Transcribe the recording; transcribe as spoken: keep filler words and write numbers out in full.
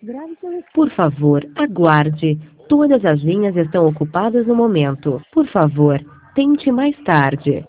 Grave seu recado. Por favor, aguarde. Todas as linhas estão ocupadas no momento. Por favor, tente mais tarde.